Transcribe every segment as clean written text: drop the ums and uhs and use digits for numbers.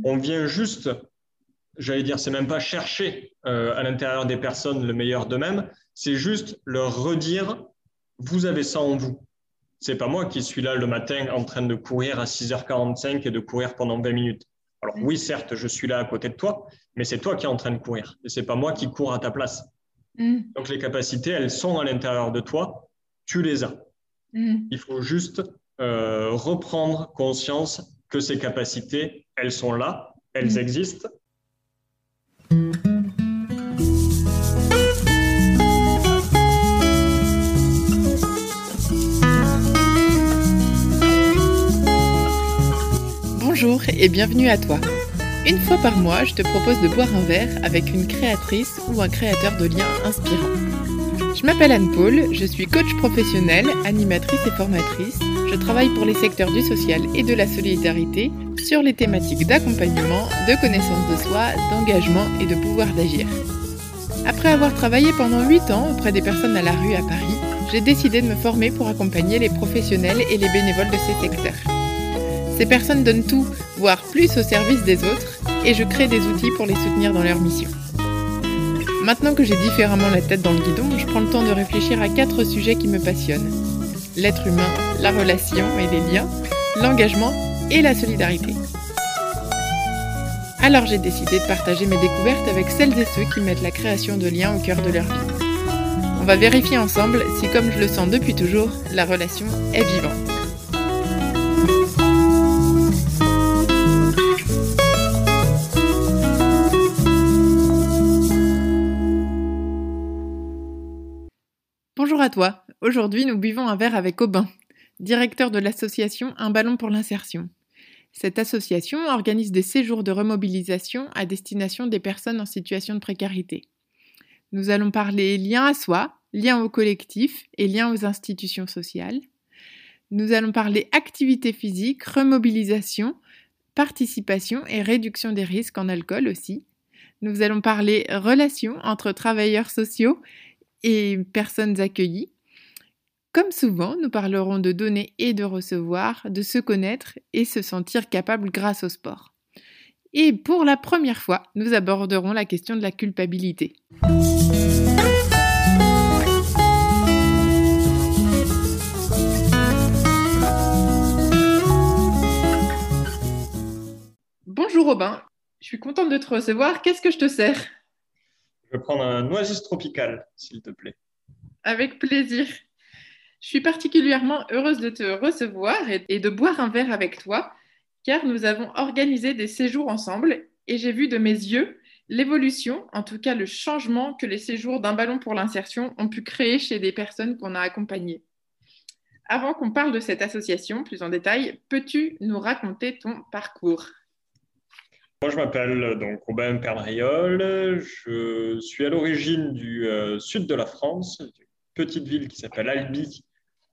On vient juste, j'allais dire, c'est même pas chercher à l'intérieur des personnes le meilleur d'eux-mêmes, c'est juste leur redire, vous avez ça en vous. C'est pas moi qui suis là le matin en train de courir à 6h45 et de courir pendant 20 minutes. Alors oui, certes, je suis là à côté de toi, mais c'est toi qui es en train de courir et c'est pas moi qui cours à ta place. Mm. Donc les capacités, elles sont à l'intérieur de toi, tu les as. Mm. Il faut juste reprendre conscience que ces capacités, elles sont là, elles Mm. existent. Bonjour et bienvenue à toi. Une fois par mois, je te propose de boire un verre avec une créatrice ou un créateur de liens inspirants. Je m'appelle Anne-Paul, je suis coach professionnelle, animatrice et formatrice. Je travaille pour les secteurs du social et de la solidarité sur les thématiques d'accompagnement, de connaissance de soi, d'engagement et de pouvoir d'agir. Après avoir travaillé pendant 8 ans auprès des personnes à la rue à Paris, j'ai décidé de me former pour accompagner les professionnels et les bénévoles de ces secteurs. Ces personnes donnent tout, voire plus au service des autres, et je crée des outils pour les soutenir dans leur mission. Maintenant que j'ai différemment la tête dans le guidon, je prends le temps de réfléchir à 4 sujets qui me passionnent. L'être humain, la relation et les liens, l'engagement et la solidarité. Alors j'ai décidé de partager mes découvertes avec celles et ceux qui mettent la création de liens au cœur de leur vie. On va vérifier ensemble si, comme je le sens depuis toujours, la relation est vivante. Bonjour à toi. Aujourd'hui, nous buvons un verre avec Aubin, directeur de l'association Un ballon pour l'insertion. Cette association organise des séjours de remobilisation à destination des personnes en situation de précarité. Nous allons parler lien à soi, lien au collectif et lien aux institutions sociales. Nous allons parler activité physique, remobilisation, participation et réduction des risques en alcool aussi. Nous allons parler relations entre travailleurs sociaux et personnes accueillies. Comme souvent, nous parlerons de donner et de recevoir, de se connaître et se sentir capable grâce au sport. Et pour la première fois, nous aborderons la question de la culpabilité. Bonjour Robin, je suis contente de te recevoir. Qu'est-ce que je te sers? Je vais prendre un oasis tropical, s'il te plaît. Avec plaisir. Je suis particulièrement heureuse de te recevoir et de boire un verre avec toi, car nous avons organisé des séjours ensemble et j'ai vu de mes yeux l'évolution, en tout cas le changement que les séjours d'un ballon pour l'insertion ont pu créer chez des personnes qu'on a accompagnées. Avant qu'on parle de cette association plus en détail, peux-tu nous raconter ton parcours? Moi, je m'appelle donc Robin Perdriol. Je suis à l'origine du sud de la France, d'une petite ville qui s'appelle Albi.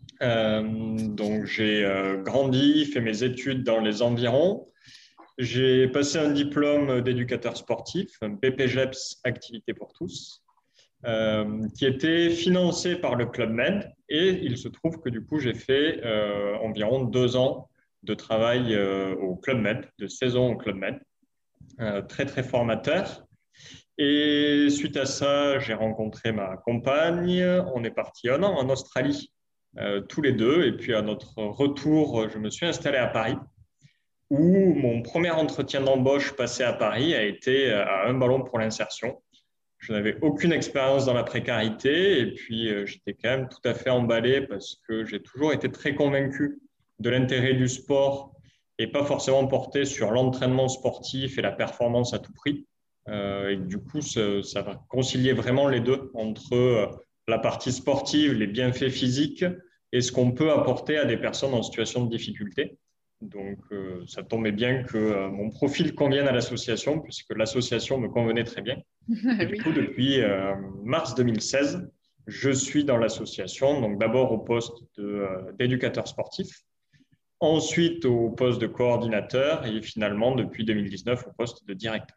Donc, j'ai grandi, fait mes études dans les environs. J'ai passé un diplôme d'éducateur sportif, un BPGEPS Activité pour tous, qui était financé par le Club Med. Et il se trouve que du coup, j'ai fait environ 2 ans de travail au Club Med, de saison au Club Med. Très, très formateur. Et suite à ça, j'ai rencontré ma compagne. On est parti 1 an en Australie, tous les deux. Et puis à notre retour, je me suis installé à Paris, où mon premier entretien d'embauche passé à Paris a été à Un ballon pour l'insertion. Je n'avais aucune expérience dans la précarité et puis j'étais quand même tout à fait emballé parce que j'ai toujours été très convaincu de l'intérêt du sport et pas forcément porté sur l'entraînement sportif et la performance à tout prix. Et du coup, ça va concilier vraiment les deux entre la partie sportive, les bienfaits physiques et ce qu'on peut apporter à des personnes en situation de difficulté. Donc, ça tombait bien que mon profil convienne à l'association puisque l'association me convenait très bien. Et du Oui. coup, depuis mars 2016, je suis dans l'association, donc d'abord au poste d'éducateur sportif, ensuite au poste de coordinateur et finalement, depuis 2019, au poste de directeur.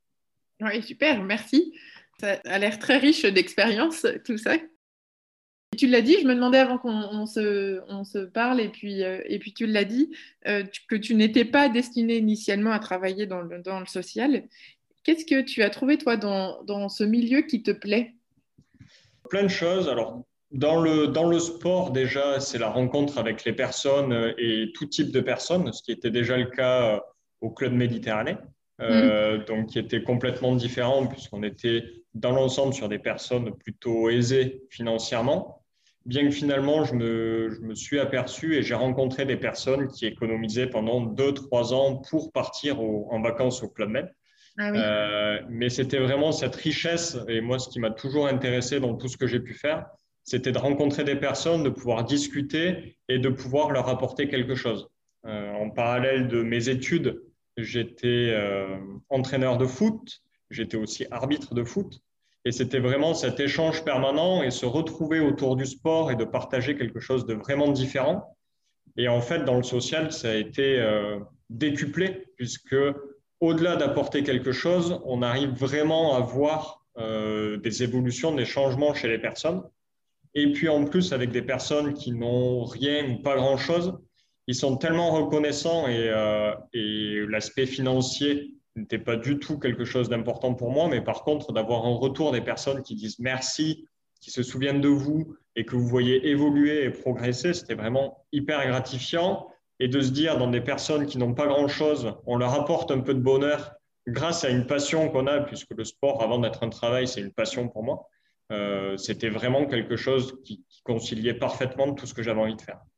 Oui, super, merci. Ça a l'air très riche d'expérience, tout ça. tu l'as dit, je me demandais avant on se parle, et puis tu l'as dit, que tu n'étais pas destinée initialement à travailler dans le social. Qu'est-ce que tu as trouvé, toi, dans ce milieu qui te plaît? Plein de choses. Alors, dans le sport, déjà, c'est la rencontre avec les personnes et tout type de personnes, ce qui était déjà le cas au Club Méditerranée, Mm. donc qui était complètement différent puisqu'on était dans l'ensemble sur des personnes plutôt aisées financièrement. Bien que finalement, je me suis aperçu et j'ai rencontré des personnes qui économisaient pendant 2, 3 ans pour partir en vacances au Club Med. Ah oui. Mais c'était vraiment cette richesse, et moi, ce qui m'a toujours intéressé dans tout ce que j'ai pu faire, c'était de rencontrer des personnes, de pouvoir discuter et de pouvoir leur apporter quelque chose. En parallèle de mes études, j'étais entraîneur de foot, j'étais aussi arbitre de foot, et c'était vraiment cet échange permanent et se retrouver autour du sport et de partager quelque chose de vraiment différent. Et en fait, dans le social, ça a été décuplé, puisque au-delà d'apporter quelque chose, on arrive vraiment à voir des évolutions, des changements chez les personnes. Et puis en plus, avec des personnes qui n'ont rien ou pas grand-chose, ils sont tellement reconnaissants et l'aspect financier n'était pas du tout quelque chose d'important pour moi, mais par contre, d'avoir un retour des personnes qui disent merci, qui se souviennent de vous et que vous voyez évoluer et progresser, c'était vraiment hyper gratifiant. Et de se dire, dans des personnes qui n'ont pas grand-chose, on leur apporte un peu de bonheur grâce à une passion qu'on a, puisque le sport, avant d'être un travail, c'est une passion pour moi. C'était vraiment quelque chose qui conciliait parfaitement tout ce que j'avais envie de faire.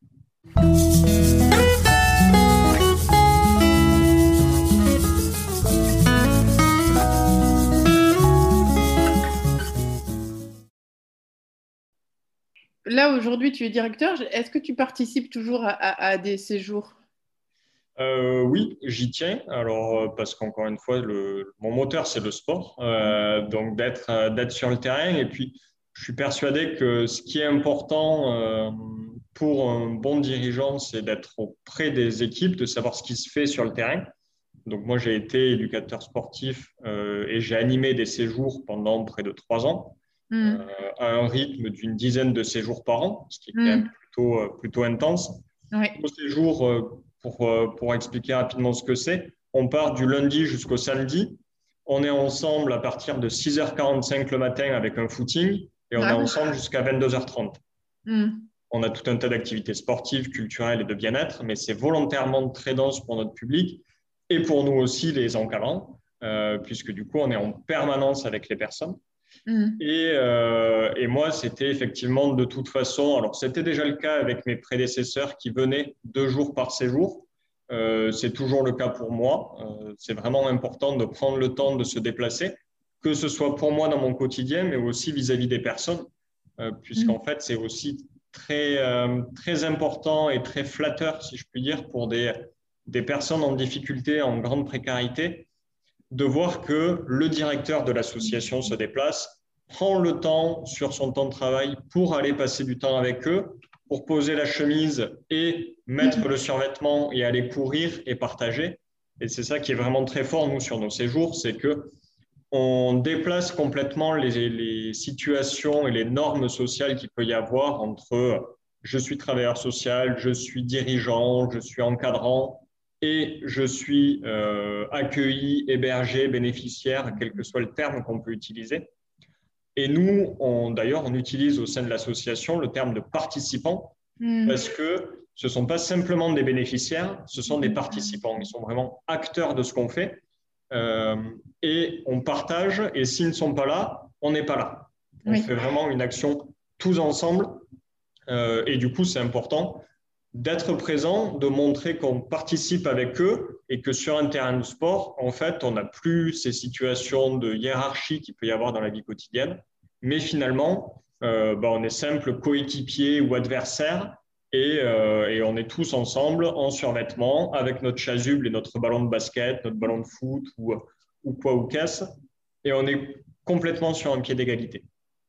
Là, aujourd'hui, tu es directeur. Est-ce que tu participes toujours à des séjours? Oui, j'y tiens. Alors, parce qu'encore une fois, mon moteur, c'est le sport. Donc, d'être sur le terrain. Et puis, je suis persuadé que ce qui est important pour un bon dirigeant, c'est d'être auprès des équipes, de savoir ce qui se fait sur le terrain. Donc, moi, j'ai été éducateur sportif et j'ai animé des séjours pendant près de 3 ans, euh, Mm. à un rythme d'une dizaine de séjours par an, ce qui est quand même Mm. plutôt intense. Ouais. Au séjour, pour expliquer rapidement ce que c'est, on part du lundi jusqu'au samedi. On est ensemble à partir de 6h45 le matin avec un footing et on est Ah oui. ensemble jusqu'à 22h30. Mm. On a tout un tas d'activités sportives, culturelles et de bien-être, mais c'est volontairement très dense pour notre public et pour nous aussi, les encadrants, puisque du coup, on est en permanence avec les personnes. Mm. Et moi, c'était effectivement de toute façon, alors c'était déjà le cas avec mes prédécesseurs qui venaient 2 jours par séjour. C'est toujours le cas pour moi. C'est vraiment important de prendre le temps de se déplacer, que ce soit pour moi dans mon quotidien, mais aussi vis-à-vis des personnes, puisqu'en Mm. fait, c'est aussi très important et très flatteur, si je puis dire, pour des personnes en difficulté, en grande précarité, de voir que le directeur de l'association se déplace, prend le temps sur son temps de travail pour aller passer du temps avec eux, pour poser la chemise et mettre le survêtement et aller courir et partager. Et c'est ça qui est vraiment très fort, nous, sur nos séjours, c'est que on déplace complètement les situations et les normes sociales qu'il peut y avoir entre je suis travailleur social, je suis dirigeant, je suis encadrant et je suis accueilli, hébergé, bénéficiaire, quel que soit le terme qu'on peut utiliser. Et nous, d'ailleurs, on utilise au sein de l'association le terme de participants Mm. parce que ce ne sont pas simplement des bénéficiaires, ce sont des participants. Ils sont vraiment acteurs de ce qu'on fait. Euh, et on partage, et s'ils ne sont pas là, on n'est pas là. On Oui. fait vraiment une action tous ensemble, et du coup, c'est important d'être présent, de montrer qu'on participe avec eux, et que sur un terrain de sport, en fait, on n'a plus ces situations de hiérarchie qu'il peut y avoir dans la vie quotidienne, mais finalement, on est simple coéquipier ou adversaire, et on est tous ensemble en survêtement avec notre chasuble et notre ballon de basket, notre ballon de foot ou quoi ou qu'est-ce, et on est complètement sur un pied d'égalité.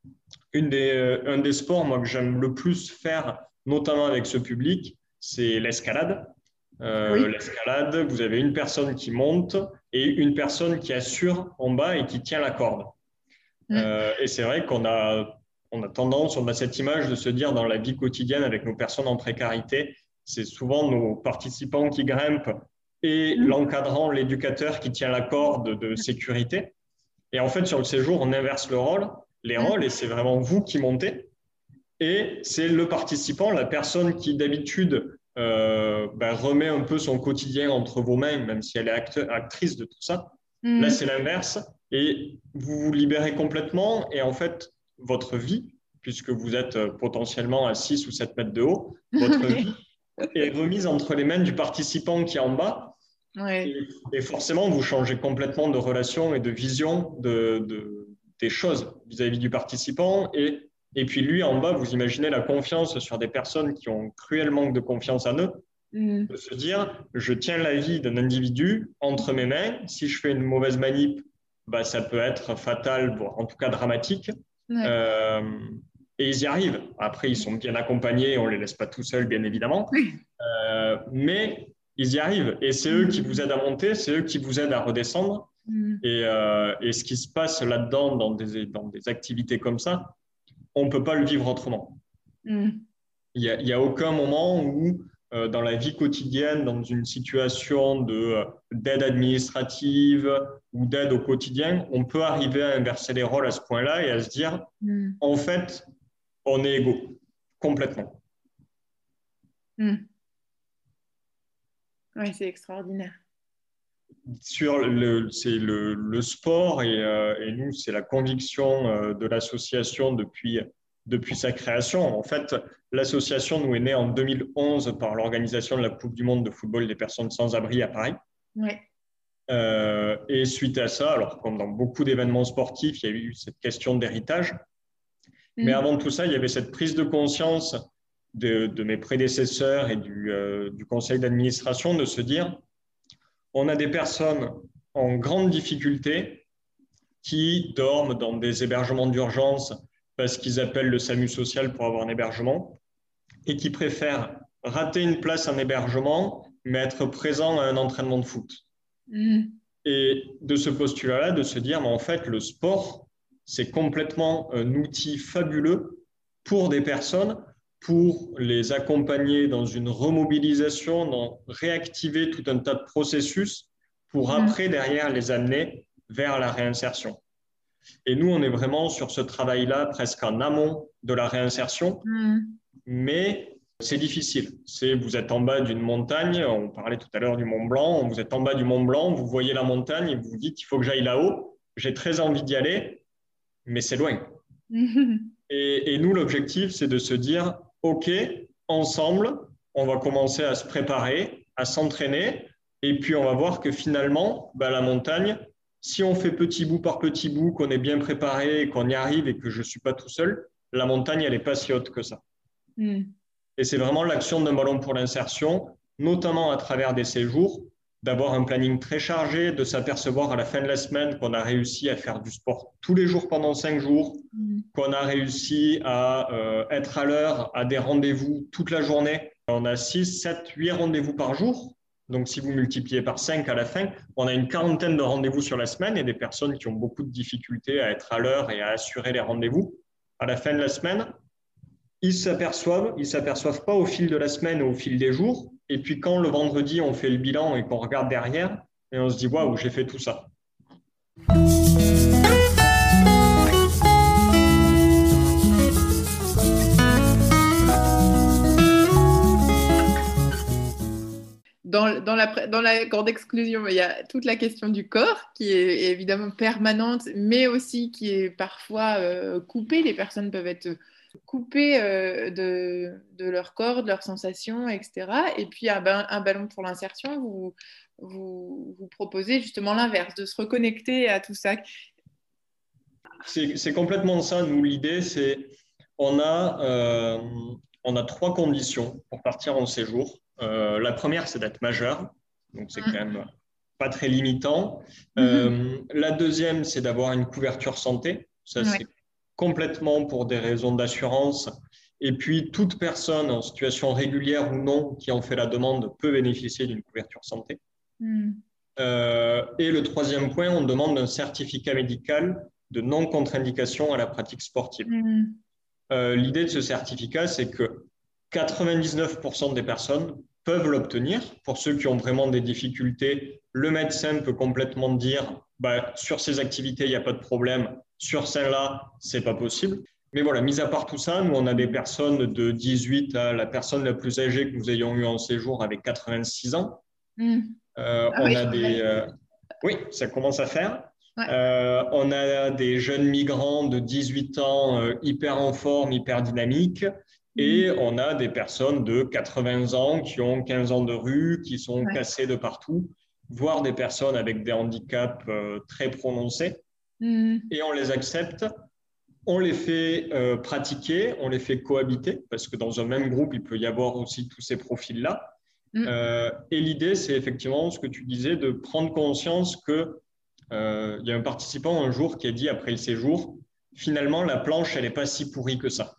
Un des sports moi, que j'aime le plus faire, notamment avec ce public, c'est l'escalade. Oui. L'escalade, vous avez une personne qui monte et une personne qui assure en bas et qui tient la corde. Mm. Et c'est vrai on a tendance, on a cette image de se dire dans la vie quotidienne avec nos personnes en précarité, c'est souvent nos participants qui grimpent et l'encadrant, l'éducateur qui tient la corde de sécurité. Et en fait, sur le séjour, on inverse les rôles, et c'est vraiment vous qui montez. Et c'est le participant, la personne qui d'habitude remet un peu son quotidien entre vos mains, même si elle est actrice de tout ça. Là, c'est l'inverse. Et vous vous libérez complètement. Et en fait, votre vie, puisque vous êtes potentiellement à 6 ou 7 mètres de haut, votre vie est remise entre les mains du participant qui est en bas. Ouais. Et forcément, vous changez complètement de relation et de vision des choses vis-à-vis du participant. Et puis lui, en bas, vous imaginez la confiance sur des personnes qui ont cruellement manque de confiance en eux, de se dire, je tiens la vie d'un individu entre mes mains. Si je fais une mauvaise manip, ça peut être fatal, voire en tout cas dramatique. Ouais. Et ils y arrivent. Après, ils sont bien accompagnés, on ne les laisse pas tout seuls, bien évidemment. Mais ils y arrivent. Et c'est eux qui vous aident à monter, c'est eux qui vous aident à redescendre. Et ce qui se passe là-dedans, dans des activités comme ça, on ne peut pas le vivre autrement. Il y a aucun moment où, dans la vie quotidienne, dans une situation d'aide administrative ou d'aide au quotidien, on peut arriver à inverser les rôles à ce point-là et à se dire, en fait, on est égaux, complètement. Oui, c'est extraordinaire. C'est le sport et nous, c'est la conviction de l'association depuis sa création. En fait, l'association nous est née en 2011 par l'organisation de la Coupe du Monde de football des personnes sans abri à Paris. Ouais. Et suite à ça, alors comme dans beaucoup d'événements sportifs, il y a eu cette question d'héritage. Mais avant tout ça, il y avait cette prise de conscience de mes prédécesseurs et du conseil d'administration de se dire, on a des personnes en grande difficulté qui dorment dans des hébergements d'urgence parce qu'ils appellent le SAMU social pour avoir un hébergement et qui préfèrent rater une place en hébergement mais être présents à un entraînement de foot. Et de ce postulat-là, de se dire, mais en fait, le sport, c'est complètement un outil fabuleux pour des personnes, pour les accompagner dans une remobilisation, dans réactiver tout un tas de processus pour après, derrière, les amener vers la réinsertion. Et nous, on est vraiment sur ce travail-là, presque en amont de la réinsertion, mais c'est difficile. Vous êtes en bas d'une montagne, on parlait tout à l'heure du Mont Blanc, vous êtes en bas du Mont Blanc, vous voyez la montagne et vous vous dites, il faut que j'aille là-haut, j'ai très envie d'y aller, mais c'est loin. Et nous, l'objectif, c'est de se dire, OK, ensemble, on va commencer à se préparer, à s'entraîner, et puis on va voir que finalement, la montagne, si on fait petit bout par petit bout, qu'on est bien préparé, qu'on y arrive et que je ne suis pas tout seul, la montagne, elle n'est pas si haute que ça. Et c'est vraiment l'action d'un ballon pour l'insertion, notamment à travers des séjours, d'avoir un planning très chargé, de s'apercevoir à la fin de la semaine qu'on a réussi à faire du sport tous les jours pendant 5 jours, qu'on a réussi à être à l'heure à des rendez-vous toute la journée. On a 6, 7, 8 rendez-vous par jour. Donc, si vous multipliez par 5 à la fin, on a une quarantaine de rendez-vous sur la semaine et des personnes qui ont beaucoup de difficultés à être à l'heure et à assurer les rendez-vous. À la fin de la semaine, ils s'aperçoivent pas au fil de la semaine ou au fil des jours. Et puis, quand le vendredi, on fait le bilan et qu'on regarde derrière, et on se dit, waouh, j'ai fait tout ça. Dans la grande exclusion, il y a toute la question du corps qui est évidemment permanente, mais aussi qui est parfois coupée. Les personnes peuvent être coupées de leur corps, de leurs sensations, etc. Et puis un ballon pour l'insertion, vous proposez justement l'inverse, de se reconnecter à tout ça. C'est complètement ça. Nous, l'idée, c'est on a 3 conditions pour partir en séjour. La première, c'est d'être majeur, donc c'est quand même pas très limitant. La deuxième, c'est d'avoir une couverture santé. Ça, c'est complètement pour des raisons d'assurance. Et puis, toute personne en situation régulière ou non qui en fait la demande peut bénéficier d'une couverture santé. Et le troisième point, on demande un certificat médical de non-contre-indication à la pratique sportive. L'idée de ce certificat, c'est que 99% des personnes peuvent l'obtenir. Pour ceux qui ont vraiment des difficultés, le médecin peut complètement dire bah, sur ces activités, il n'y a pas de problème, sur celle-là, c'est pas possible. Mais voilà, mis à part tout ça, nous, on a des personnes de 18 à la personne la plus âgée que nous ayons eue en séjour avec 86 ans. Ah On oui, a des. Oui, ça commence à faire. ouais. On a des jeunes migrants de 18 ans hyper en forme, hyper dynamiques. Et on a des personnes de 80 ans qui ont 15 ans de rue, qui sont cassées de partout, voire des personnes avec des handicaps très prononcés. Et on les accepte, on les fait pratiquer, on les fait cohabiter, parce que dans un même groupe, il peut y avoir aussi tous ces profils-là. Et l'idée, c'est effectivement ce que tu disais, de prendre conscience que y a un participant un jour qui a dit après le séjour, finalement, la planche, elle n'est pas si pourrie que ça.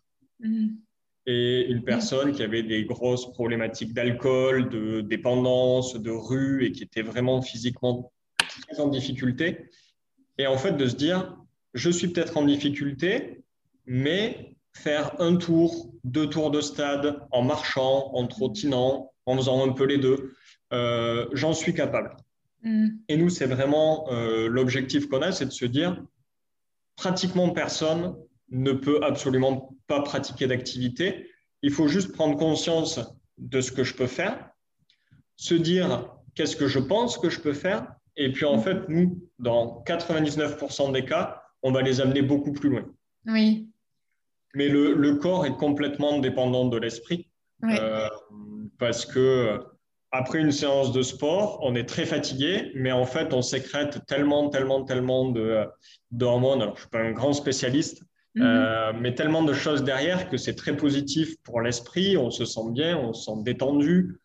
Et une personne qui avait des grosses problématiques d'alcool, de dépendance, de rue et qui était vraiment physiquement très en difficulté. Et en fait, de se dire, je suis peut-être en difficulté, mais faire un tour, 2 tours de stade en marchant, en trottinant, en faisant un peu les deux, j'en suis capable. Et nous, c'est vraiment l'objectif qu'on a, c'est de se dire, pratiquement personne ne peut absolument pas pratiquer d'activité. Il faut juste prendre conscience de ce que je peux faire, se dire qu'est-ce que je pense que je peux faire, et puis en fait, nous, dans 99% des cas, on va les amener beaucoup plus loin. Oui. Mais le corps est complètement dépendant de l'esprit, parce que après une séance de sport, on est très fatigué, mais en fait, on sécrète tellement d'hormones. Alors, je ne suis pas un grand spécialiste, mais tellement de choses derrière que c'est très positif pour l'esprit. On se sent bien, on se sent détendu.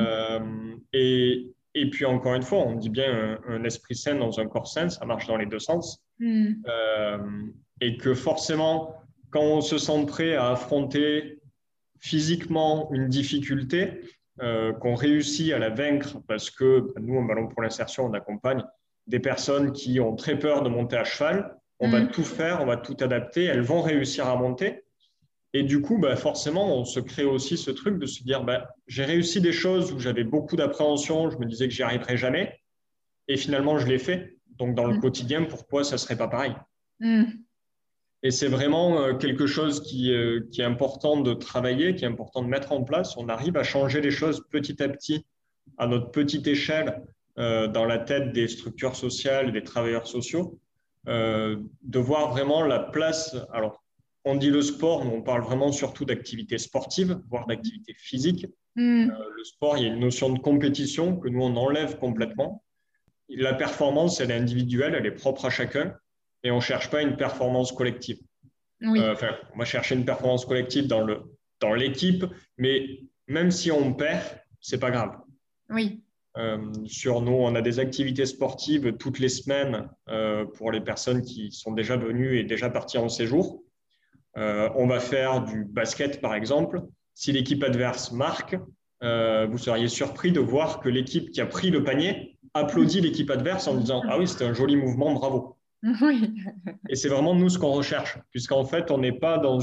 Et puis, encore une fois, on dit bien un esprit sain dans un corps sain, ça marche dans les deux sens. Et que forcément, quand on se sent prêt à affronter physiquement une difficulté, qu'on réussit à la vaincre parce que nous, en Ballon pour l'insertion, on accompagne des personnes qui ont très peur de monter à cheval. On va tout faire, on va tout adapter, elles vont réussir à monter. Et du coup, forcément, on se crée aussi ce truc de se dire, j'ai réussi des choses où j'avais beaucoup d'appréhension, je me disais que j'y arriverais jamais, et finalement, je l'ai fait. Donc, dans le quotidien, pourquoi ça serait pas pareil? Et c'est vraiment quelque chose qui est important de travailler, qui est important de mettre en place. On arrive à changer les choses petit à petit, à notre petite échelle, dans la tête des structures sociales, des travailleurs sociaux, de voir vraiment la place. Alors, on dit le sport, mais on parle vraiment surtout d'activité sportive, voire d'activité physique. Le sport, il y a une notion de compétition que nous, on enlève complètement. La performance, elle est individuelle, elle est propre à chacun. Et on ne cherche pas une performance collective. On va chercher une performance collective dans l'équipe, mais même si on perd, ce n'est pas grave. Sur nous, on a des activités sportives toutes les semaines pour les personnes qui sont déjà venues et déjà parties en séjour. On va faire du basket, par exemple. Si l'équipe adverse marque, vous seriez surpris de voir que l'équipe qui a pris le panier applaudit l'équipe adverse en disant « Ah oui, c'était un joli mouvement, bravo ». Et c'est vraiment nous ce qu'on recherche, puisqu'en fait, on n'est pas dans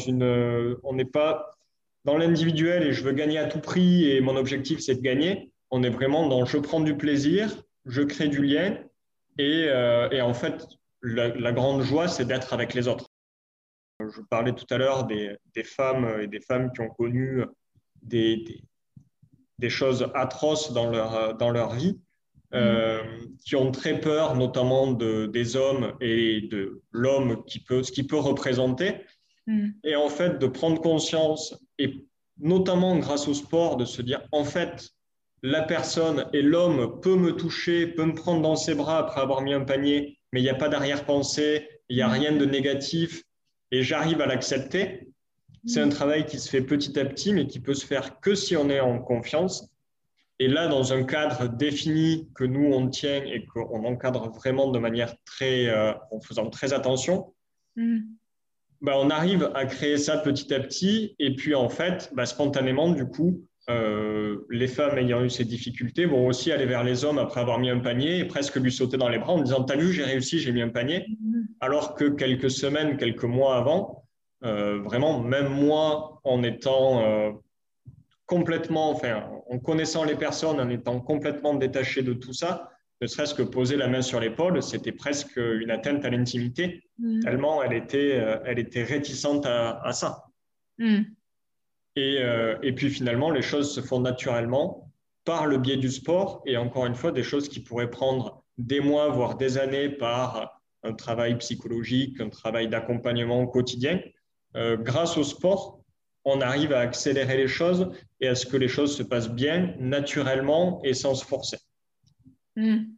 l'individuel et je veux gagner à tout prix et mon objectif c'est de gagner. On est vraiment dans je prends du plaisir, je crée du lien et en fait, la grande joie c'est d'être avec les autres. Je parlais tout à l'heure des femmes et des femmes qui ont connu des choses atroces dans leur vie. Qui ont très peur notamment des hommes et de l'homme ce qu'il peut représenter. Et en fait, de prendre conscience, et notamment grâce au sport, de se dire, en fait, la personne et l'homme peut me toucher, peut me prendre dans ses bras après avoir mis un panier, mais il n'y a pas d'arrière-pensée, il n'y a rien de négatif, et j'arrive à l'accepter. C'est un travail qui se fait petit à petit, mais qui peut se faire que si on est en confiance. Et là, dans un cadre défini que nous, on tient et qu'on encadre vraiment de manière en faisant très attention, on arrive à créer ça petit à petit. Et puis, en fait, spontanément, du coup, les femmes ayant eu ces difficultés vont aussi aller vers les hommes après avoir mis un panier et presque lui sauter dans les bras en disant « T'as vu, j'ai réussi, j'ai mis un panier ». Alors que quelques semaines, quelques mois avant, Vraiment, même moi, en étant complètement, enfin, en connaissant les personnes, en étant complètement détaché de tout ça, ne serait-ce que poser la main sur l'épaule, c'était presque une atteinte à l'intimité, tellement elle était réticente à ça. Mm. Et puis finalement, les choses se font naturellement par le biais du sport, et encore une fois, des choses qui pourraient prendre des mois, voire des années par un travail psychologique, un travail d'accompagnement au quotidien. Grâce au sport, on arrive à accélérer les choses et à ce que les choses se passent bien, naturellement et sans se forcer. Mm.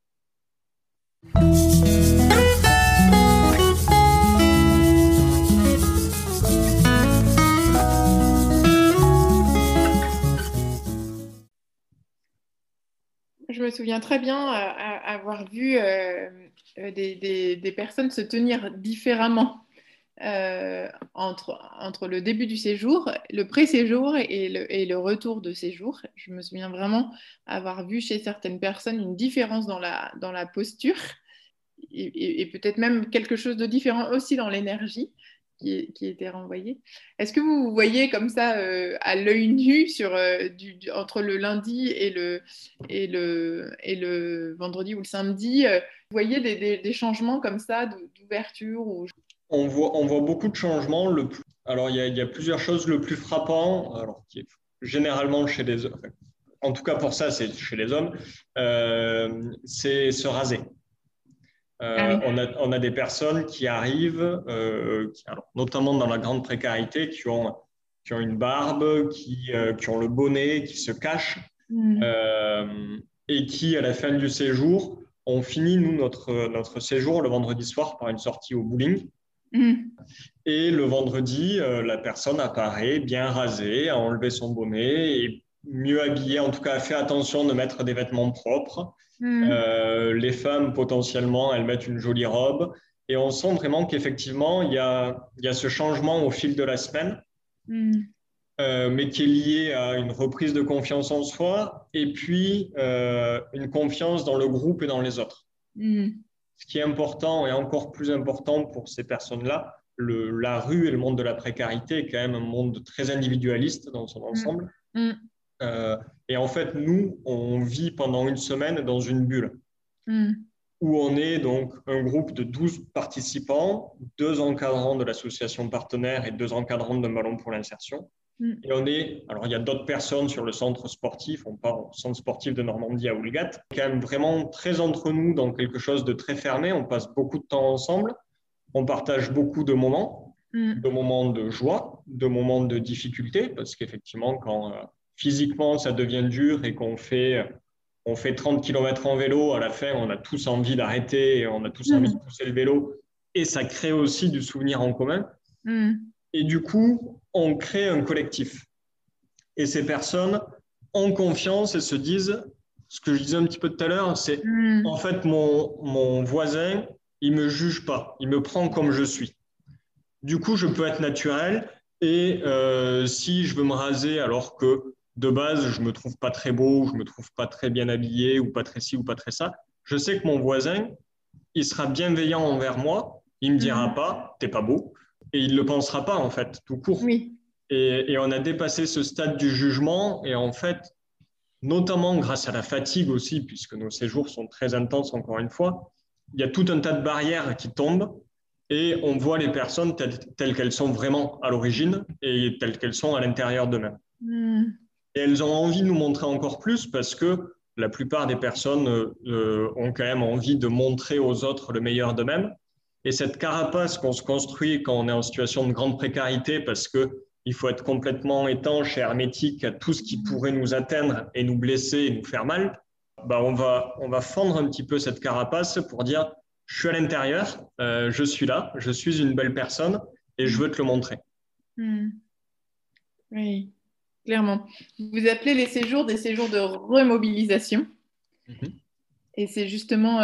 Je me souviens très bien avoir vu des personnes se tenir différemment entre le début du séjour, le pré-séjour et le retour de séjour. Je me souviens vraiment avoir vu chez certaines personnes une différence dans la posture et peut-être même quelque chose de différent aussi dans l'énergie qui était renvoyée. Est-ce que vous voyez comme ça à l'œil nu entre le lundi et le vendredi ou le samedi, vous voyez des changements comme ça d'ouverture ou... On voit beaucoup de changements. Alors, il y a plusieurs choses. Le plus frappant, alors, qui est généralement chez les hommes, enfin, en tout cas pour ça, c'est chez les hommes, c'est se raser. Ah oui. On a des personnes qui arrivent, alors, notamment dans la grande précarité, qui ont une barbe, qui ont le bonnet, qui se cachent, et qui, à la fin du séjour, on finit, nous, notre séjour le vendredi soir par une sortie au bowling. Et le vendredi, la personne apparaît bien rasée, a enlevé son bonnet et mieux habillée, en tout cas a fait attention de mettre des vêtements propres. Les femmes, potentiellement, elles mettent une jolie robe. Et on sent vraiment qu'effectivement, il y a ce changement au fil de la semaine, mais qui est lié à une reprise de confiance en soi et puis une confiance dans le groupe et dans les autres. Ce qui est important et encore plus important pour ces personnes-là, la rue et le monde de la précarité est quand même un monde très individualiste dans son ensemble. Et en fait, nous, on vit pendant une semaine dans une bulle où on est donc un groupe de 12 participants, 2 encadrants de l'association partenaire et 2 encadrants de Ballon pour l'insertion. Et alors il y a d'autres personnes sur le centre sportif, on part au centre sportif de Normandie à Oulgat, quand même vraiment très entre nous dans quelque chose de très fermé, on passe beaucoup de temps ensemble, on partage beaucoup de moments de joie, de moments de difficulté, parce qu'effectivement quand physiquement ça devient dur et qu'on fait 30 km en vélo, à la fin on a tous envie d'arrêter, on a tous envie de pousser le vélo, et ça crée aussi du souvenir en commun. Et du coup, on crée un collectif. Et ces personnes ont confiance et se disent, ce que je disais un petit peu tout à l'heure, c'est en fait mon voisin, il ne me juge pas, il me prend comme je suis. Du coup, je peux être naturel et si je veux me raser alors que de base, je ne me trouve pas très beau, je ne me trouve pas très bien habillé ou pas très ci ou pas très ça, je sais que mon voisin, il sera bienveillant envers moi, il ne me dira pas, t'es pas beau. Et il ne le pensera pas, en fait, tout court. Oui. Et on a dépassé ce stade du jugement. Et en fait, notamment grâce à la fatigue aussi, puisque nos séjours sont très intenses, encore une fois, il y a tout un tas de barrières qui tombent et on voit les personnes telles qu'elles sont vraiment à l'origine et telles qu'elles sont à l'intérieur d'eux-mêmes. Et elles ont envie de nous montrer encore plus parce que la plupart des personnes ont quand même envie de montrer aux autres le meilleur d'eux-mêmes. Et cette carapace qu'on se construit quand on est en situation de grande précarité parce qu'il faut être complètement étanche et hermétique à tout ce qui pourrait nous atteindre et nous blesser et nous faire mal, bah on va fendre un petit peu cette carapace pour dire je suis à l'intérieur, je suis là, je suis une belle personne et je veux te le montrer. Oui, clairement. Vous appelez les séjours des séjours de remobilisation. Et c'est justement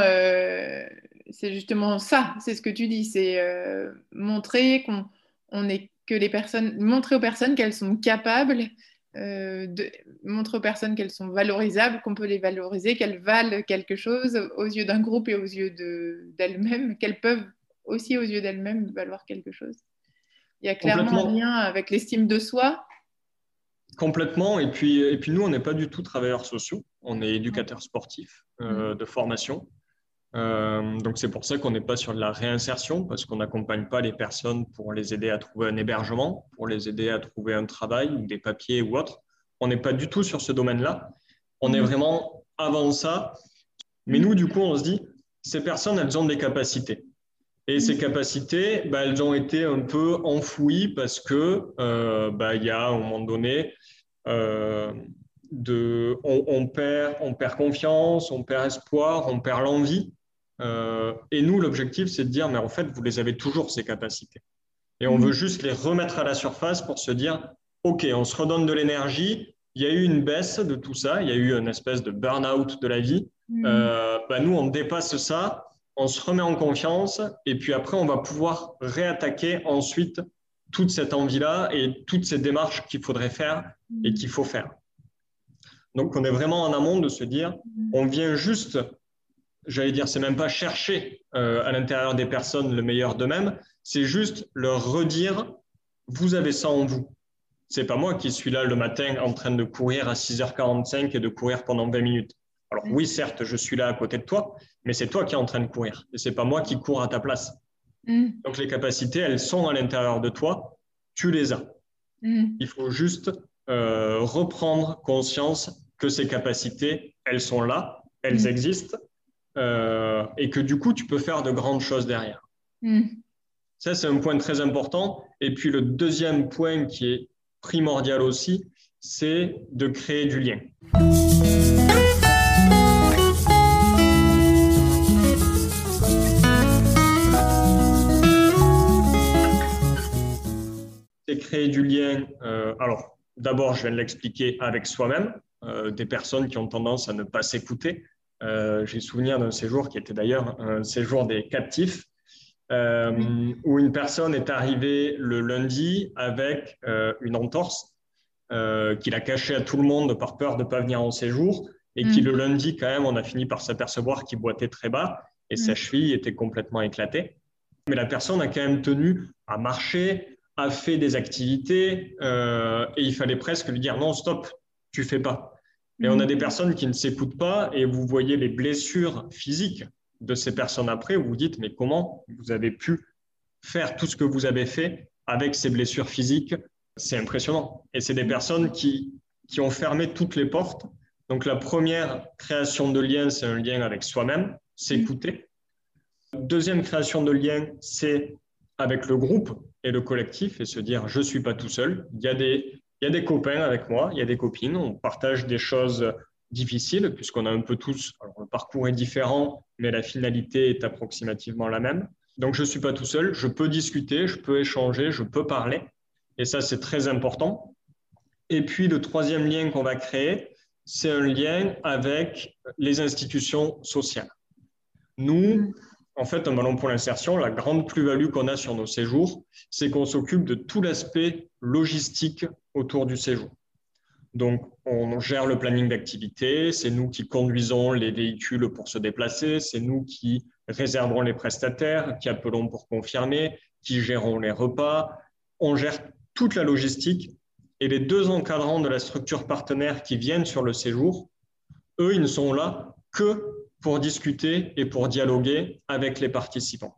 ça, c'est ce que tu dis, c'est montrer montrer aux personnes qu'elles sont capables, montrer aux personnes qu'elles sont valorisables, qu'on peut les valoriser, qu'elles valent quelque chose aux yeux d'un groupe et aux yeux d'elles-mêmes, qu'elles peuvent aussi aux yeux d'elles-mêmes valoir quelque chose. Il y a clairement un lien avec l'estime de soi. Complètement. Et puis nous, on n'est pas du tout travailleurs sociaux. On est éducateurs sportifs de formation. Donc, c'est pour ça qu'on n'est pas sur de la réinsertion, parce qu'on n'accompagne pas les personnes pour les aider à trouver un hébergement, pour les aider à trouver un travail ou des papiers ou autre. On n'est pas du tout sur ce domaine-là. On est vraiment avant ça. Mais nous, du coup, on se dit, ces personnes, elles ont des capacités. Et ces capacités, elles ont été un peu enfouies parce que y a à un moment donné, on perd confiance, on perd espoir, on perd l'envie. Et nous, l'objectif, c'est de dire, mais en fait, vous les avez toujours, ces capacités. Et on veut juste les remettre à la surface pour se dire, OK, on se redonne de l'énergie. Il y a eu une baisse de tout ça. Il y a eu une espèce de burn-out de la vie. Nous, on dépasse ça. On se remet en confiance. Et puis après, on va pouvoir réattaquer ensuite toute cette envie-là et toutes ces démarches qu'il faudrait faire et qu'il faut faire. Donc, on est vraiment en amont de se dire, on vient juste, j'allais dire, c'est même pas chercher à l'intérieur des personnes le meilleur d'eux-mêmes, c'est juste leur redire, vous avez ça en vous. C'est pas moi qui suis là le matin en train de courir à 6h45 et de courir pendant 20 minutes. Alors oui, certes, je suis là à côté de toi, mais c'est toi qui es en train de courir et c'est pas moi qui cours à ta place. Donc les capacités, elles sont à l'intérieur de toi, tu les as. Il faut juste reprendre conscience que ces capacités, elles sont là, elles existent et que du coup, tu peux faire de grandes choses derrière. Ça, c'est un point très important. Et puis le deuxième point qui est primordial aussi, c'est de créer du lien. C'est créer du lien. Alors, d'abord, je viens de l'expliquer avec soi-même, des personnes qui ont tendance à ne pas s'écouter. J'ai souvenir d'un séjour qui était d'ailleurs un séjour des captifs, où une personne est arrivée le lundi avec une entorse qu'il a cachée à tout le monde par peur de ne pas venir en séjour et qui le lundi, quand même, on a fini par s'apercevoir qu'il boitait très bas et sa cheville était complètement éclatée. Mais la personne a quand même tenu à marcher, a fait des activités et il fallait presque lui dire non, stop, tu fais pas. Et on a des personnes qui ne s'écoutent pas et vous voyez les blessures physiques de ces personnes après, vous vous dites mais comment vous avez pu faire tout ce que vous avez fait avec ces blessures physiques? C'est impressionnant. Et c'est des personnes qui ont fermé toutes les portes. Donc la première création de lien, c'est un lien avec soi-même, s'écouter. Deuxième création de lien, c'est avec le groupe et le collectif et se dire je ne suis pas tout seul. Il y a des copains avec moi, il y a des copines, on partage des choses difficiles puisqu'on a un peu tous, alors le parcours est différent, mais la finalité est approximativement la même. Donc je ne suis pas tout seul, je peux discuter, je peux échanger, je peux parler et ça c'est très important. Et puis le troisième lien qu'on va créer, c'est un lien avec les institutions sociales. Nous, en fait, un ballon pour l'insertion, la grande plus-value qu'on a sur nos séjours, c'est qu'on s'occupe de tout l'aspect logistique autour du séjour. Donc, on gère le planning d'activité, c'est nous qui conduisons les véhicules pour se déplacer, c'est nous qui réservons les prestataires, qui appelons pour confirmer, qui gérons les repas. On gère toute la logistique et les deux encadrants de la structure partenaire qui viennent sur le séjour, eux, ils ne sont là que pour discuter et pour dialoguer avec les participants.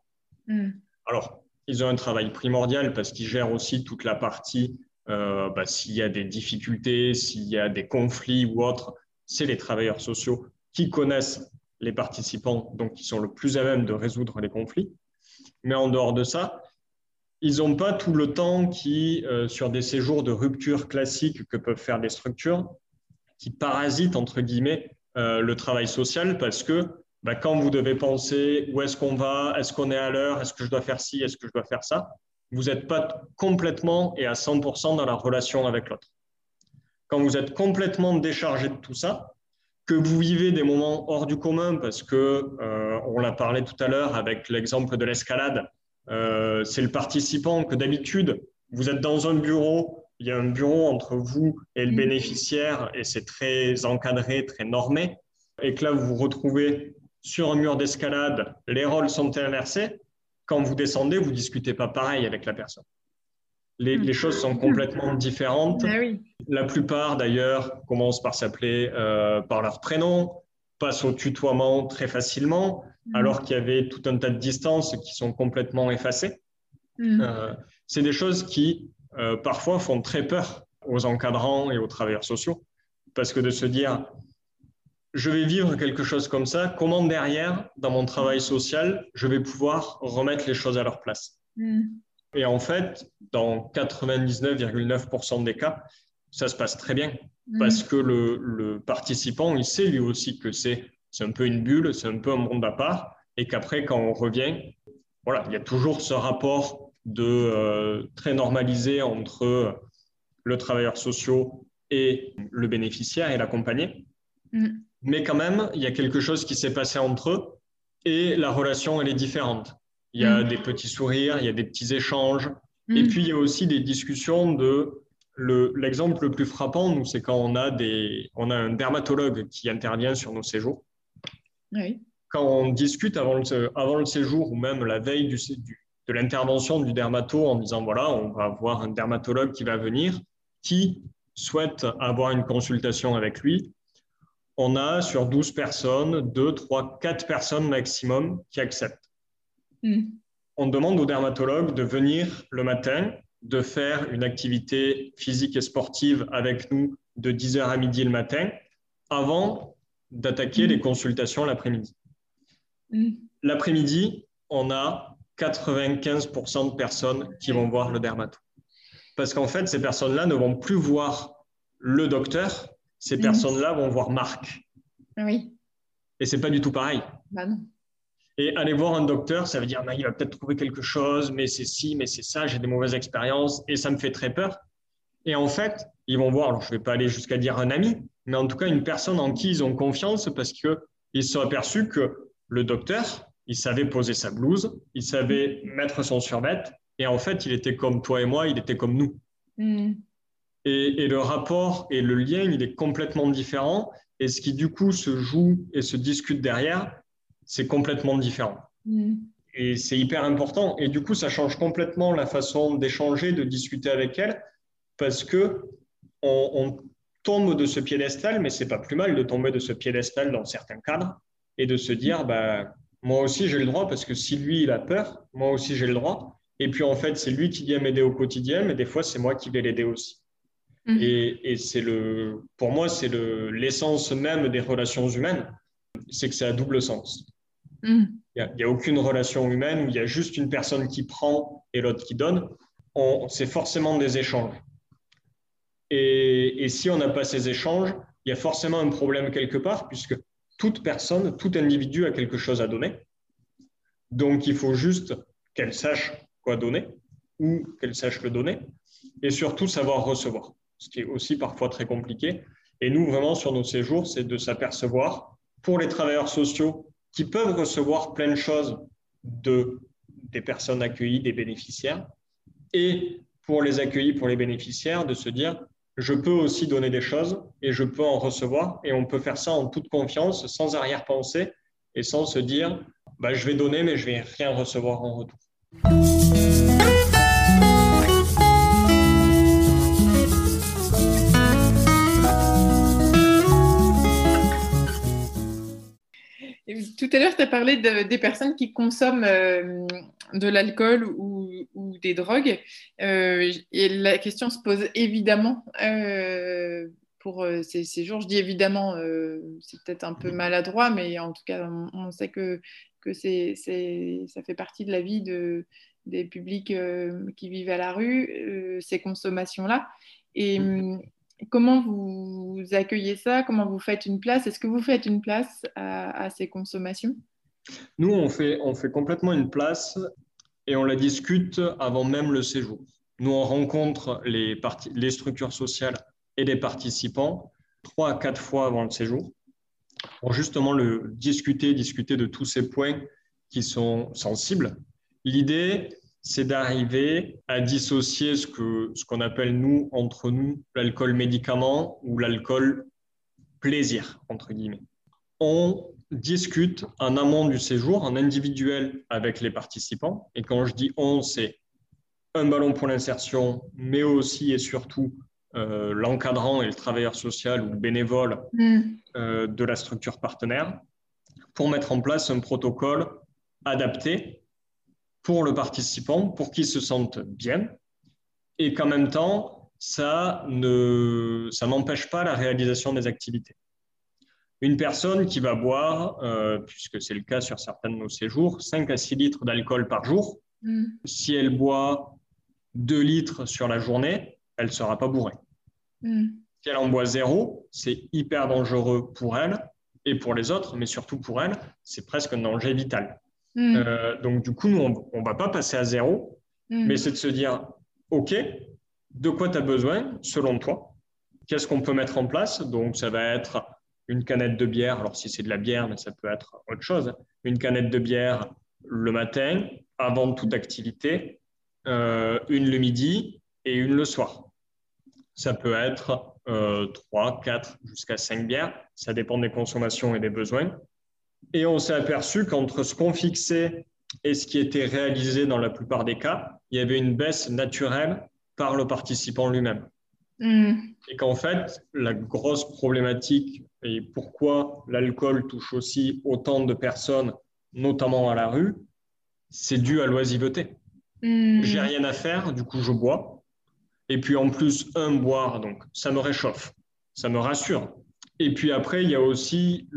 Alors, ils ont un travail primordial parce qu'ils gèrent aussi toute la partie, s'il y a des difficultés, s'il y a des conflits ou autres, c'est les travailleurs sociaux qui connaissent les participants, donc qui sont le plus à même de résoudre les conflits. Mais en dehors de ça, ils n'ont pas tout le temps qui, sur des séjours de rupture classiques que peuvent faire les structures, qui parasitent, entre guillemets, le travail social parce que quand vous devez penser où est-ce qu'on va, est-ce qu'on est à l'heure, est-ce que je dois faire ci, est-ce que je dois faire ça, vous n'êtes pas complètement et à 100% dans la relation avec l'autre. Quand vous êtes complètement déchargé de tout ça, que vous vivez des moments hors du commun parce que, on l'a parlé tout à l'heure avec l'exemple de l'escalade, c'est le participant que d'habitude, vous êtes dans un bureau, il y a un bureau entre vous et le bénéficiaire et c'est très encadré, très normé. Et que là, vous vous retrouvez sur un mur d'escalade, les rôles sont inversés. Quand vous descendez, vous ne discutez pas pareil avec la personne. Les choses sont complètement différentes. Ah oui. La plupart, d'ailleurs, commencent par s'appeler par leur prénom, passent au tutoiement très facilement, alors qu'il y avait tout un tas de distances qui sont complètement effacées. C'est des choses qui, parfois, font très peur aux encadrants et aux travailleurs sociaux, parce que de se dire, je vais vivre quelque chose comme ça, comment derrière, dans mon travail social, je vais pouvoir remettre les choses à leur place. Et en fait, dans 99,9% des cas, ça se passe très bien, parce que le participant, il sait lui aussi que c'est un peu une bulle, c'est un peu un monde à part, et qu'après, quand on revient, voilà, il y a toujours ce rapport très normalisé entre le travailleur social et le bénéficiaire et l'accompagné. Mais quand même, il y a quelque chose qui s'est passé entre eux et la relation, elle est différente. Il y a des petits sourires, il y a des petits échanges. Et puis, il y a aussi des discussions l'exemple le plus frappant, nous, c'est quand on a un dermatologue qui intervient sur nos séjours. Oui. Quand on discute avant le séjour ou même la veille de l'intervention du dermato en disant, voilà, on va avoir un dermatologue qui va venir, qui souhaite avoir une consultation avec lui, on a sur 12 personnes, 2, 3, 4 personnes maximum qui acceptent. On demande au dermatologue de venir le matin, de faire une activité physique et sportive avec nous de 10h à midi le matin, avant d'attaquer les consultations l'après-midi. L'après-midi, on a 95% de personnes qui vont voir le dermato. Parce qu'en fait, ces personnes-là ne vont plus voir le docteur, ces personnes-là vont voir Marc. Oui. Et c'est pas du tout pareil. Bah non. Et aller voir un docteur, ça veut dire, il va peut-être trouver quelque chose, mais c'est ci, mais c'est ça, j'ai des mauvaises expériences et ça me fait très peur. Et en fait, ils vont voir, alors je ne vais pas aller jusqu'à dire un ami, mais en tout cas une personne en qui ils ont confiance parce qu'ils se sont aperçus que le docteur, il savait poser sa blouse, il savait mettre son survêt, et en fait, il était comme toi et moi, il était comme nous. Et le rapport et le lien, il est complètement différent. Et ce qui, du coup, se joue et se discute derrière, c'est complètement différent. Et c'est hyper important. Et du coup, ça change complètement la façon d'échanger, de discuter avec elle, parce qu'on tombe de ce piédestal, mais ce n'est pas plus mal de tomber de ce piédestal dans certains cadres et de se dire, moi aussi, j'ai le droit, parce que si lui, il a peur, moi aussi, j'ai le droit. Et puis, en fait, c'est lui qui vient m'aider au quotidien, mais des fois, c'est moi qui vais l'aider aussi. Et pour moi, c'est l'essence même des relations humaines, c'est que c'est à double sens. Il n'y a aucune relation humaine où il y a juste une personne qui prend et l'autre qui donne. C'est forcément des échanges. Et si on n'a pas ces échanges, il y a forcément un problème quelque part, puisque toute personne, tout individu a quelque chose à donner. Donc, il faut juste qu'elle sache quoi donner ou qu'elle sache le donner et surtout savoir recevoir, ce qui est aussi parfois très compliqué. Et nous, vraiment, sur nos séjours, c'est de s'apercevoir, pour les travailleurs sociaux qui peuvent recevoir plein de choses des personnes accueillies, des bénéficiaires, et pour les accueillis, pour les bénéficiaires, de se dire, je peux aussi donner des choses et je peux en recevoir, et on peut faire ça en toute confiance, sans arrière-pensée, et sans se dire, je vais donner, mais je ne vais rien recevoir en retour. Tout à l'heure, tu as parlé des personnes qui consomment de l'alcool ou des drogues. Et la question se pose évidemment pour ces séjours. Je dis évidemment, c'est peut-être un peu maladroit, mais en tout cas, on sait que ça fait partie de la vie des publics qui vivent à la rue, ces consommations-là. Et comment vous accueillez ça? Comment vous faites une place? Est-ce que vous faites une place à ces consommations? Nous, on fait complètement une place et on la discute avant même le séjour. Nous, on rencontre les structures sociales et les participants 3 à 4 fois avant le séjour pour justement discuter de tous ces points qui sont sensibles. L'idée, c'est d'arriver à dissocier ce qu'on appelle, entre nous, l'alcool médicament ou l'alcool plaisir, entre guillemets. On discute en amont du séjour, en individuel avec les participants. Et quand je dis on, c'est un ballon pour l'insertion, mais aussi et surtout l'encadrant et le travailleur social ou le bénévole de la structure partenaire pour mettre en place un protocole adapté pour le participant, pour qu'il se sente bien et qu'en même temps, ça n'empêche pas la réalisation des activités. Une personne qui va boire, puisque c'est le cas sur certains de nos séjours, 5 à 6 litres d'alcool par jour, si elle boit 2 litres sur la journée, elle ne sera pas bourrée. Si elle en boit 0, c'est hyper dangereux pour elle et pour les autres, mais surtout pour elle, c'est presque un danger vital. Donc du coup, nous, on ne va pas passer à 0, mais c'est de se dire, OK, de quoi tu as besoin selon toi? Qu'est-ce qu'on peut mettre en place? Donc ça va être une canette de bière, alors si c'est de la bière, mais ça peut être autre chose, une canette de bière le matin, avant toute activité, une le midi et une le soir. Ça peut être 3, 4, jusqu'à 5 bières, ça dépend des consommations et des besoins. Et on s'est aperçu qu'entre ce qu'on fixait et ce qui était réalisé dans la plupart des cas, il y avait une baisse naturelle par le participant lui-même. Et qu'en fait, la grosse problématique et pourquoi l'alcool touche aussi autant de personnes, notamment à la rue, c'est dû à l'oisiveté. J'ai rien à faire, du coup je bois. Et puis en plus, boire, donc ça me réchauffe, ça me rassure. Et puis après, il y a aussi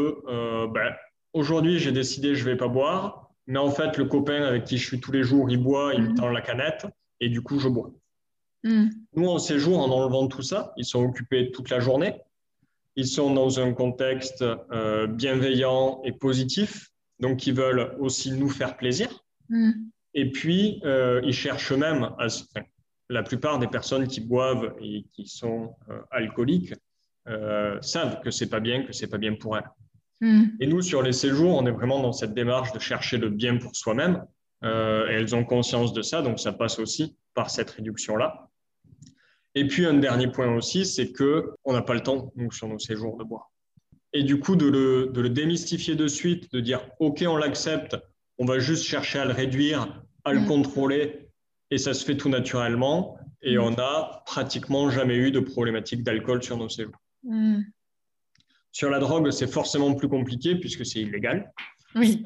aujourd'hui j'ai décidé je ne vais pas boire, mais en fait le copain avec qui je suis tous les jours, il boit, il me tend la canette, et du coup je bois. Nous, en séjour, en enlevant tout ça, ils sont occupés toute la journée. Ils sont dans un contexte bienveillant et positif, donc ils veulent aussi nous faire plaisir. Et puis, ils cherchent même, la plupart des personnes qui boivent et qui sont alcooliques savent que c'est pas bien pour elles. Et nous, sur les séjours, on est vraiment dans cette démarche de chercher le bien pour soi-même. Et elles ont conscience de ça, donc ça passe aussi par cette réduction-là. Et puis, un dernier point aussi, c'est qu'on n'a pas le temps, nous, sur nos séjours, de boire. Et du coup, de le démystifier de suite, de dire, OK, on l'accepte, on va juste chercher à le réduire, à le contrôler, et ça se fait tout naturellement. Et on n'a pratiquement jamais eu de problématique d'alcool sur nos séjours. Sur la drogue, c'est forcément plus compliqué, puisque c'est illégal. Oui.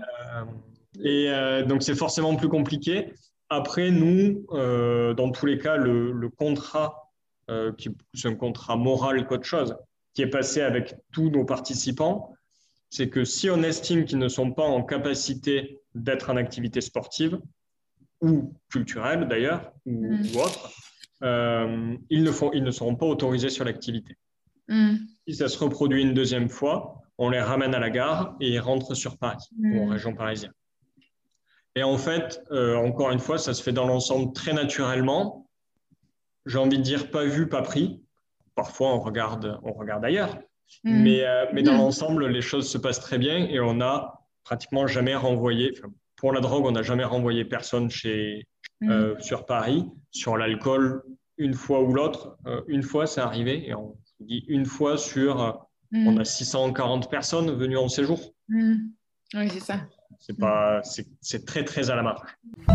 Donc, c'est forcément plus compliqué. Après, nous, dans tous les cas, le contrat, qui est plus un contrat moral qu'autre chose, qui est passé avec tous nos participants, c'est que si on estime qu'ils ne sont pas en capacité d'être en activité sportive, ou culturelle d'ailleurs, ou autre, ils ne seront pas autorisés sur l'activité. Si ça se reproduit une deuxième fois, on les ramène à la gare et ils rentrent sur Paris, ou en région parisienne. Et en fait, encore une fois, ça se fait dans l'ensemble très naturellement. J'ai envie de dire pas vu, pas pris. Parfois, on regarde ailleurs. Mais dans l'ensemble, les choses se passent très bien et on n'a pratiquement jamais renvoyé, pour la drogue, on n'a jamais renvoyé personne sur Paris. Sur l'alcool, une fois ou l'autre, une fois, c'est arrivé. Et on dit une fois on a 640 personnes venues en séjour. Oui, c'est ça. C'est très, très à la marge.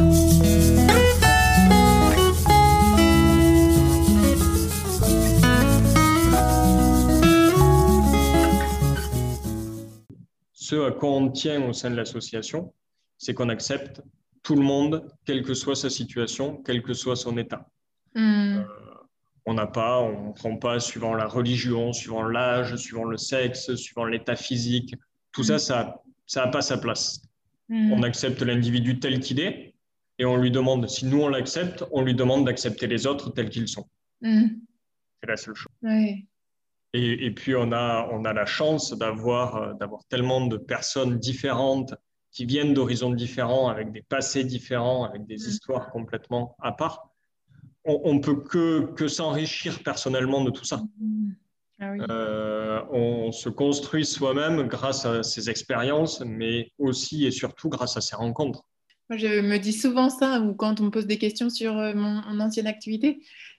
Ce à quoi on tient au sein de l'association, c'est qu'on accepte tout le monde, quelle que soit sa situation, quel que soit son état. On ne prend pas suivant la religion, suivant l'âge, suivant le sexe, suivant l'état physique. Tout ça n'a pas sa place. On accepte l'individu tel qu'il est et on lui demande, si nous on l'accepte, on lui demande d'accepter les autres tels qu'ils sont. C'est la seule chose. Ouais. Et puis on a la chance d'avoir tellement de personnes différentes qui viennent d'horizons différents, avec des passés différents, avec des histoires complètement à part. On peut que s'enrichir personnellement de tout ça. Ah oui. On se construit soi-même grâce à ses expériences, mais aussi et surtout grâce à ses rencontres. Moi, je me dis souvent ça, ou quand on me pose des questions sur mon ancienne activité,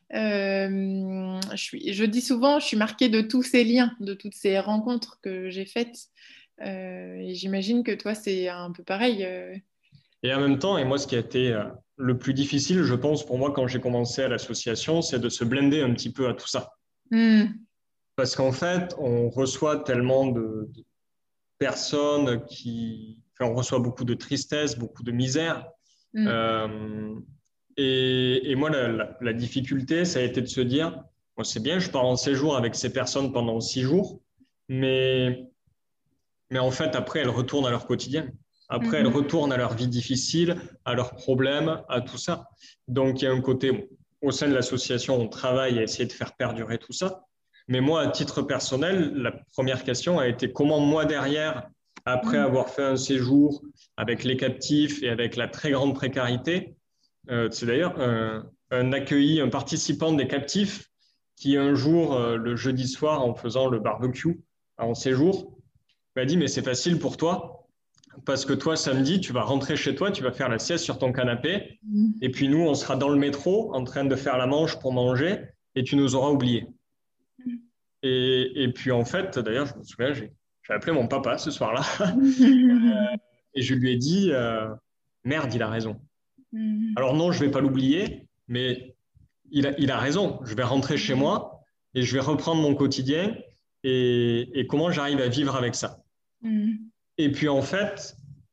je dis souvent, je suis marquée de tous ces liens, de toutes ces rencontres que j'ai faites. Et j'imagine que toi, c'est un peu pareil. Et en même temps, et moi, ce qui a été le plus difficile, je pense, pour moi, quand j'ai commencé à l'association, c'est de se blinder un petit peu à tout ça. Parce qu'en fait, on reçoit tellement de personnes on reçoit beaucoup de tristesse, beaucoup de misère. Euh, et moi, la difficulté, ça a été de se dire, bon, c'est bien, je pars en séjour avec ces personnes pendant 6 jours, mais en fait, après, elles retournent à leur quotidien. Après, elles retournent à leur vie difficile, à leurs problèmes, à tout ça. Donc, il y a un côté, bon, au sein de l'association, on travaille à essayer de faire perdurer tout ça. Mais moi, à titre personnel, la première question a été comment moi, derrière, après avoir fait un séjour avec les captifs et avec la très grande précarité, c'est d'ailleurs un participant des captifs qui, un jour, le jeudi soir, en faisant le barbecue en séjour, m'a dit, mais c'est facile pour toi, parce que toi, samedi, tu vas rentrer chez toi, tu vas faire la sieste sur ton canapé, et puis nous, on sera dans le métro en train de faire la manche pour manger, et tu nous auras oubliés. Et puis en fait, d'ailleurs, je me souviens, j'ai appelé mon papa ce soir-là, et je lui ai dit, merde, il a raison. Alors non, je ne vais pas l'oublier, mais il a raison. Je vais rentrer chez moi, et je vais reprendre mon quotidien, et comment j'arrive à vivre avec ça. Et puis en fait,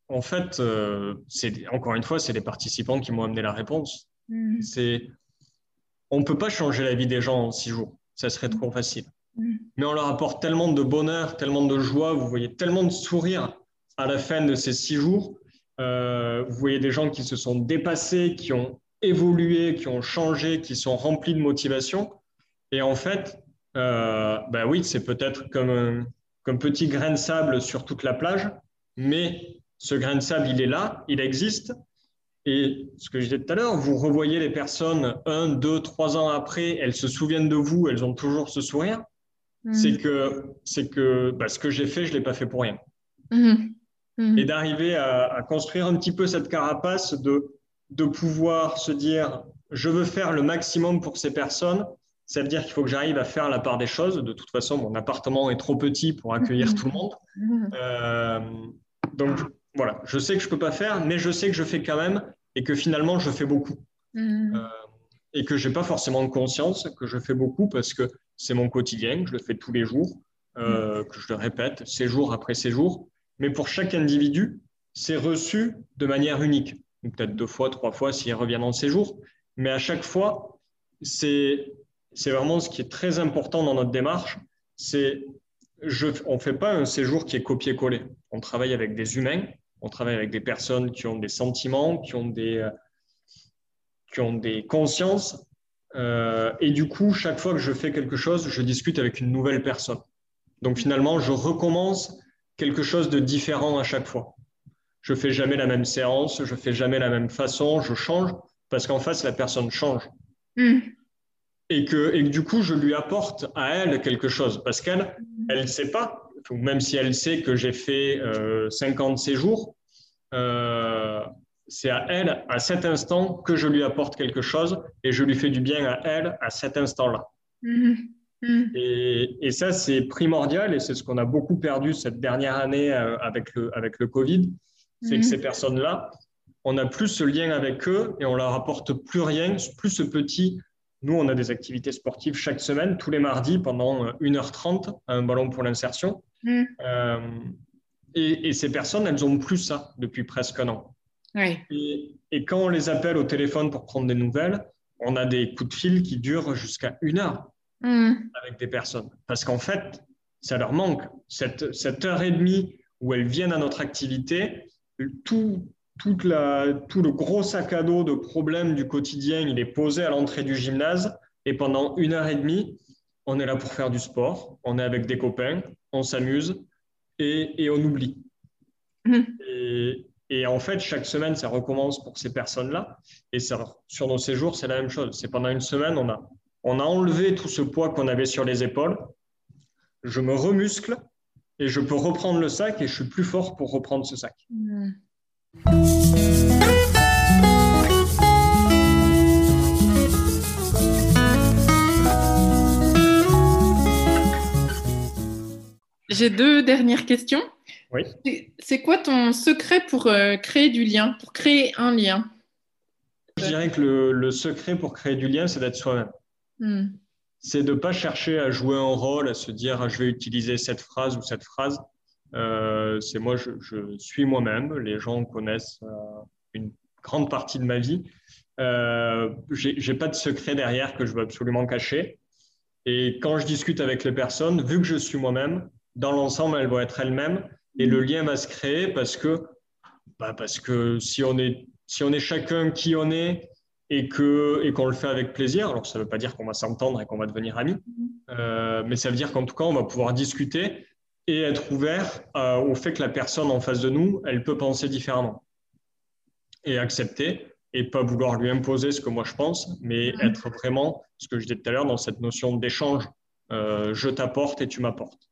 encore une fois, c'est les participants qui m'ont amené la réponse. On ne peut pas changer la vie des gens en 6 jours, ça serait trop facile. Mais on leur apporte tellement de bonheur, tellement de joie, vous voyez tellement de sourires à la fin de ces 6 jours. Vous voyez des gens qui se sont dépassés, qui ont évolué, qui ont changé, qui sont remplis de motivation. Et en fait, oui, c'est peut-être comme petit grain de sable sur toute la plage, mais ce grain de sable, il est là, il existe. Et ce que je disais tout à l'heure, vous revoyez les personnes 1, 2, 3 ans après, elles se souviennent de vous, elles ont toujours ce sourire. C'est que ce que j'ai fait, je ne l'ai pas fait pour rien. Et d'arriver à construire un petit peu cette carapace de pouvoir se dire, je veux faire le maximum pour ces personnes. Ça veut dire qu'il faut que j'arrive à faire la part des choses. De toute façon, mon appartement est trop petit pour accueillir tout le monde. Donc, voilà, je sais que je ne peux pas faire, mais je sais que je fais quand même et que finalement, je fais beaucoup. Et que je n'ai pas forcément conscience que je fais beaucoup parce que c'est mon quotidien, je le fais tous les jours, que je le répète, séjour après séjour. Mais pour chaque individu, c'est reçu de manière unique. Peut-être 2 fois, 3 fois s'il revient en séjour. Mais à chaque fois, c'est vraiment ce qui est très important dans notre démarche. On ne fait pas un séjour qui est copié-collé. On travaille avec des humains, on travaille avec des personnes qui ont des sentiments, qui ont des consciences. Et du coup, chaque fois que je fais quelque chose, je discute avec une nouvelle personne. Donc finalement, je recommence quelque chose de différent à chaque fois. Je ne fais jamais la même séance, je ne fais jamais la même façon, je change parce qu'en face, la personne change. Et que du coup, je lui apporte à elle quelque chose parce qu'elle ne sait pas, même si elle sait que j'ai fait 50 séjours, c'est à elle, à cet instant, que je lui apporte quelque chose et je lui fais du bien à elle à cet instant-là. Et ça, c'est primordial et c'est ce qu'on a beaucoup perdu cette dernière année avec le Covid. C'est que ces personnes-là, on n'a plus ce lien avec eux et on leur apporte plus rien, plus ce petit. Nous, on a des activités sportives chaque semaine, tous les mardis, pendant 1h30, à un ballon pour l'insertion. Et ces personnes, elles n'ont plus ça depuis presque un an. Et quand on les appelle au téléphone pour prendre des nouvelles, on a des coups de fil qui durent jusqu'à 1 heure avec des personnes. Parce qu'en fait, ça leur manque. Cette heure et demie où elles viennent à notre activité, tout le gros sac à dos de problèmes du quotidien, il est posé à l'entrée du gymnase. Et pendant 1 heure et demie, on est là pour faire du sport. On est avec des copains, on s'amuse et on oublie. Et en fait, chaque semaine, ça recommence pour ces personnes-là. Et sur nos séjours, c'est la même chose. C'est pendant une semaine, on a enlevé tout ce poids qu'on avait sur les épaules. Je me remuscle et je peux reprendre le sac et je suis plus fort pour reprendre ce sac. J'ai 2 dernières questions. Oui. C'est quoi ton secret pour créer du lien, pour créer un lien? Je dirais que le secret pour créer du lien, c'est d'être soi-même. C'est de ne pas chercher à jouer un rôle, à se dire ah, je vais utiliser cette phrase ou cette phrase. C'est moi, je suis moi-même. Les gens connaissent une grande partie de ma vie. J'ai pas de secret derrière que je veux absolument cacher. Et quand je discute avec les personnes, vu que je suis moi-même, dans l'ensemble, elles vont être elles-mêmes et le lien va se créer parce que si on est chacun qui on est et qu'on le fait avec plaisir, alors ça ne veut pas dire qu'on va s'entendre et qu'on va devenir amis, mais ça veut dire qu'en tout cas, on va pouvoir discuter et être ouvert au fait que la personne en face de nous, elle peut penser différemment et accepter et pas vouloir lui imposer ce que moi je pense, mais être vraiment, ce que je disais tout à l'heure, dans cette notion d'échange, je t'apporte et tu m'apportes.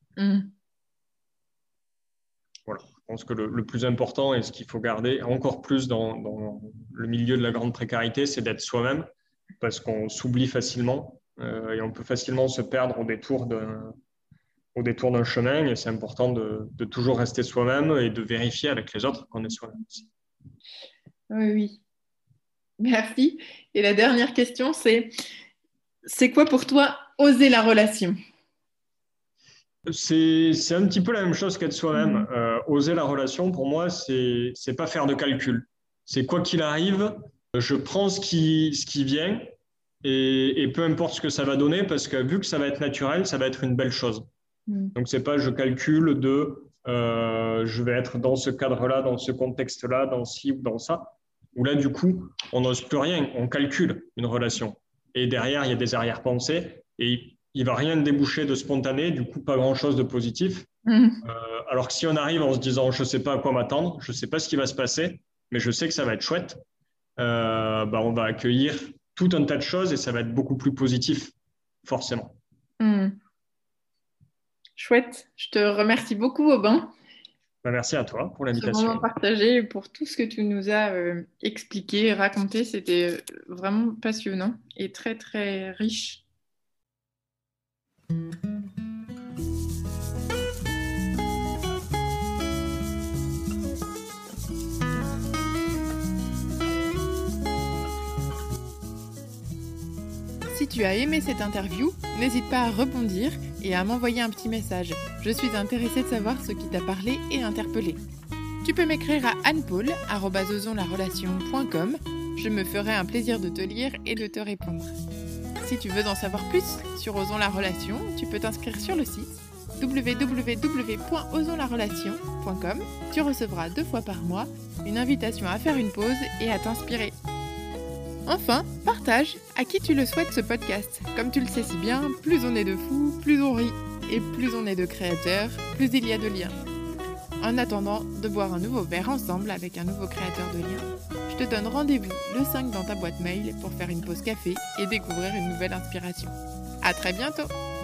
Voilà. Je pense que le plus important et ce qu'il faut garder encore plus dans le milieu de la grande précarité, c'est d'être soi-même parce qu'on s'oublie facilement et on peut facilement se perdre au détour d'un chemin et c'est important de toujours rester soi-même et de vérifier avec les autres qu'on est soi-même aussi. Oui. Merci. Et la dernière question, c'est quoi pour toi oser la relation ? C'est un petit peu la même chose qu'être soi-même. Oser la relation, pour moi, c'est pas faire de calcul. C'est quoi qu'il arrive, je prends ce qui vient et peu importe ce que ça va donner, parce que vu que ça va être naturel, ça va être une belle chose. Donc, c'est pas je calcule je vais être dans ce cadre-là, dans ce contexte-là, dans ci ou dans ça. Où là, du coup, on n'ose plus rien, on calcule une relation. Et derrière, il y a des arrière-pensées et il ne va rien déboucher de spontané, du coup, pas grand-chose de positif. Alors que si on arrive en se disant, je ne sais pas à quoi m'attendre, je ne sais pas ce qui va se passer, mais je sais que ça va être chouette, on va accueillir tout un tas de choses et ça va être beaucoup plus positif, forcément. Chouette. Je te remercie beaucoup, Aubin. Merci à toi pour l'invitation. Ce moment partagé, pour tout ce que tu nous as expliqué et raconté, c'était vraiment passionnant et très, très riche. Si tu as aimé cette interview, n'hésite pas à rebondir et à m'envoyer un petit message. Je suis intéressée de savoir ce qui t'a parlé et interpellé. Tu peux m'écrire à annepaul@osonslarelation.com. Je me ferai un plaisir de te lire et de te répondre. Si tu veux en savoir plus sur Osons la Relation, tu peux t'inscrire sur le site www.osonslarelation.com. Tu recevras 2 fois par mois une invitation à faire une pause et à t'inspirer. Enfin, partage à qui tu le souhaites ce podcast. Comme tu le sais si bien, plus on est de fous, plus on rit. Et plus on est de créateurs, plus il y a de liens. En attendant de boire un nouveau verre ensemble avec un nouveau créateur de liens, je te donne rendez-vous le 5 dans ta boîte mail pour faire une pause café et découvrir une nouvelle inspiration. À très bientôt!